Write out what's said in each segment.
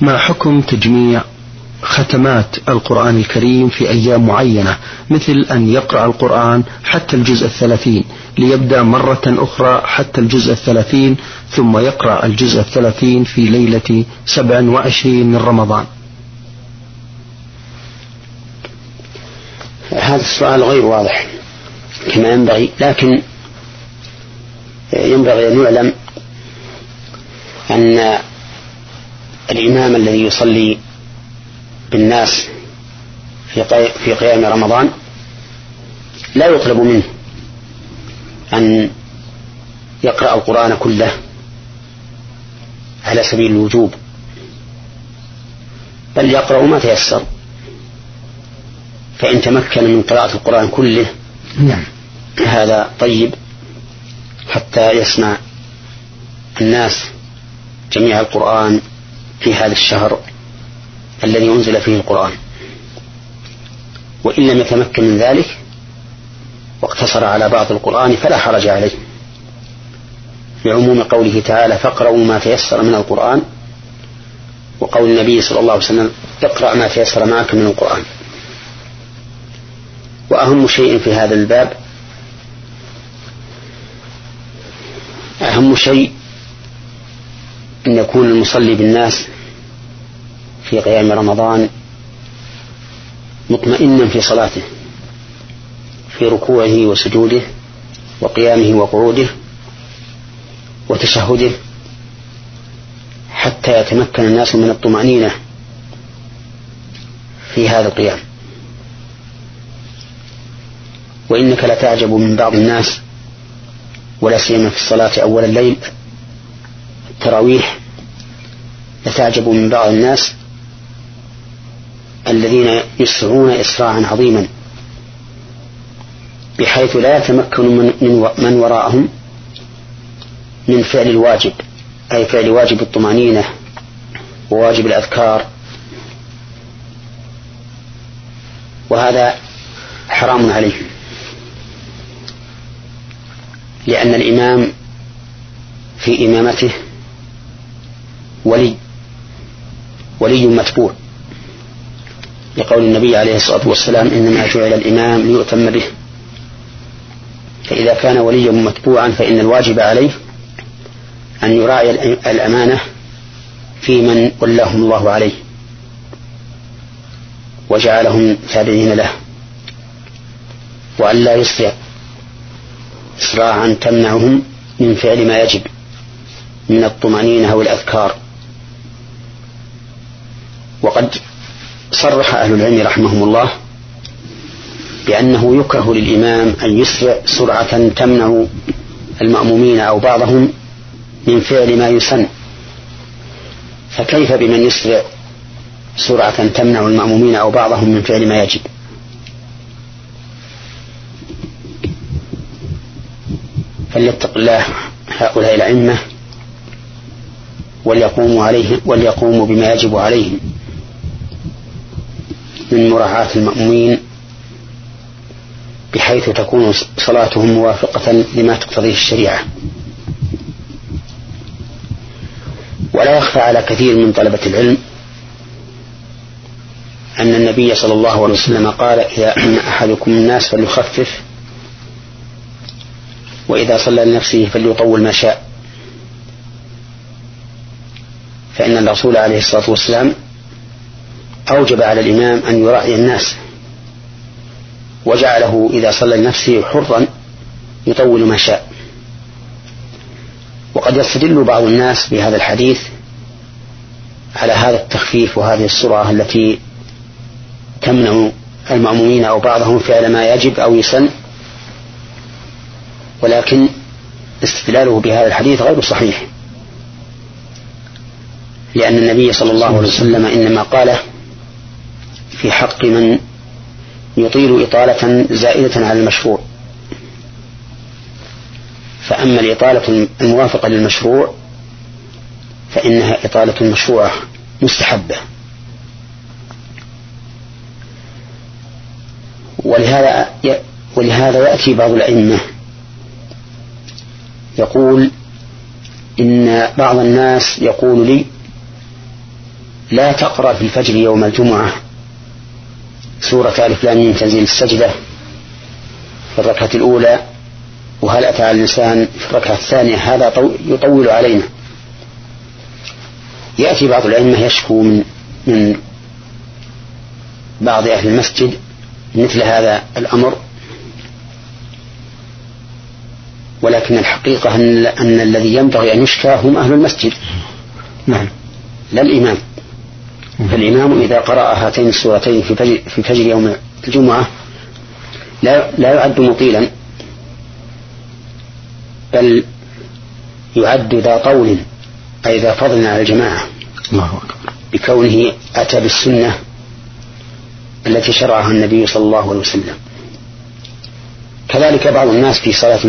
ما حكم تجميع ختمات القرآن الكريم في أيام معينة، مثل أن يقرأ القرآن حتى الجزء 30 ليبدأ مرة أخرى حتى الجزء 30 ثم يقرأ الجزء 30 في ليلة 27 من رمضان؟ هذا السؤال غير واضح كما ينبغي، لكن ينبغي أن يعلم أن الإمام الذي يصلي بالناس في قيام رمضان لا يطلب منه أن يقرأ القرآن كله على سبيل الوجوب، بل يقرأ ما تيسر، فإن تمكن من قراءة القرآن كله هذا طيب حتى يسمع الناس جميع القرآن في هذا الشهر الذي أنزل فيه القرآن. وإن لم يتمكن من ذلك واقتصر على بعض القرآن فلا حرج عليه، لعموم قوله تعالى فاقرأوا ما تيسر من القرآن، وقول النبي صلى الله عليه وسلم اقرأ ما تيسر معك من القرآن. وأهم شيء في هذا الباب، أهم شيء أن يكون المصلي بالناس في قيام رمضان مطمئنا في صلاته، في ركوعه وسجوده وقيامه وقعوده وتشهده، حتى يتمكن الناس من الطمأنينة في هذا القيام. وإنك لتعجب من بعض الناس، ولا سيما في الصلاة أول الليل التراويح، لتعجب من بعض الناس الذين يسرعون إسراعا عظيما بحيث لا يتمكن من وراءهم من فعل الواجب، أي فعل واجب الطمأنينة وواجب الأذكار، وهذا حرام عليه، لأن الإمام في إمامته ولي متبوع، لقول النبي عليه الصلاة والسلام إنما جعل الإمام ليؤتم به. فإذا كان وليا متبوعا فإن الواجب عليه أن يراعي الأمانة في من ولاهم الله عليه وجعلهم تابعين له، وأن لا يسرع إسراعا تمنعهم من فعل ما يجب من الطمأنينة والأذكار. وقد صرح أهل العلم رحمهم الله بأنه يكره للإمام أن يسرع سرعة تمنع المأمومين أو بعضهم من فعل ما يسن، فكيف بمن يسرع سرعة تمنع المأمومين أو بعضهم من فعل ما يجب؟ فليتق الله هؤلاء الأئمة وليقوموا بما يجب عليهم من مراعاة المأمومين بحيث تكون صلاتهم موافقة لما تقتضيه الشريعة. ولا يخفى على كثير من طلبة العلم أن النبي صلى الله عليه وسلم قال إذا أمن أحدكم الناس فليخفف، وإذا صلى لنفسه فليطول ما شاء، فإن الرسول عليه الصلاة والسلام أوجب على الإمام أن يراعي الناس، وجعله إذا صلى لنفسه حرا يطول ما شاء. وقد يستدل بعض الناس بهذا الحديث على هذا التخفيف وهذه السرعة التي تمنع المأمومين أو بعضهم فعل ما يجب أو يسن، ولكن استدلاله بهذا الحديث غير صحيح، لأن النبي صلى الله عليه وسلم إنما قال في حق من يطيل إطالة زائدة على المشروع، فأما الإطالة الموافقة للمشروع فإنها إطالة مشروعة مستحبة. ولهذا يأتي بعض الأئمة يقول إن بعض الناس يقول لي لا تقرأ في الفجر يوم الجمعة سورة ألف لام ميم تنزيل السجدة في الركعة الأولى وهل أتى على الإنسان في الركعة الثانية، هذا يطول علينا. يأتي بعض الأئمة يشكو من بعض أهل المسجد مثل هذا الأمر، ولكن الحقيقة أن الذي ينبغي أن يشكى هم أهل المسجد، نعم، لا الإمام. فالإمام إذا قرأ هاتين السورتين في فجر يوم الجمعة لا يعد مطيلا، بل يعد ذا طول أي ذا فضل على الجماعة، الله أكبر، بكونه أتى بالسنة التي شرعها النبي صلى الله عليه وسلم. كذلك بعض الناس في صلاة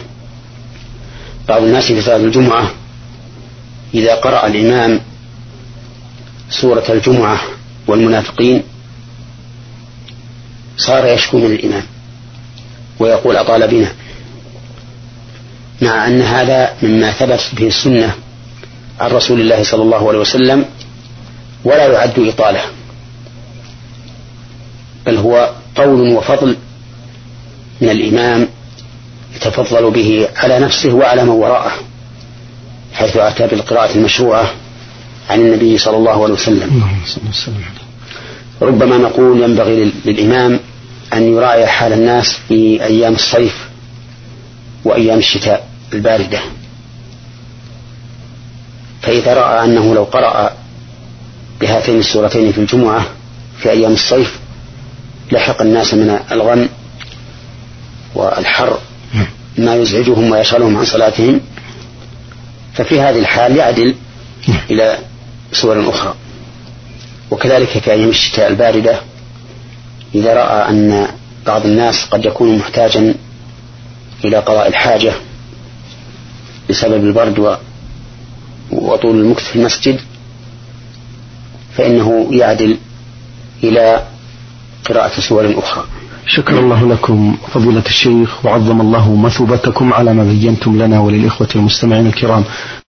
الجمعة إذا قرأ الإمام سورة الجمعة والمنافقين صار يشكو من الإمام ويقول أطال بنا، مع أن هذا مما ثبت به السنة عن رسول الله صلى الله عليه وسلم ولا يعد إطالة، بل هو طول وفضل من الإمام يتفضل به على نفسه وعلى من وراءه، حيث أتى بالقراءة المشروعة عن النبي صلى الله عليه وسلم. ربما نقول ينبغي للإمام أن يراعي حال الناس في أيام الصيف وأيام الشتاء الباردة، فإذا رأى أنه لو قرأ بهاتين السورتين في الجمعة في أيام الصيف لحق الناس من الغم والحر ما يزعجهم ويشغلهم عن صلاتهم، ففي هذه الحال يعدل إلى سور أخرى. وكذلك في أيام الشتاء الباردة إذا رأى أن بعض الناس قد يكون محتاجا إلى قضاء الحاجة بسبب البرد وطول المكث في المسجد فإنه يعدل إلى قراءة سور أخرى. شكر الله لكم فضيلة الشيخ، وعظم الله مثوبتكم على ما بينتم لنا وللإخوة المستمعين الكرام.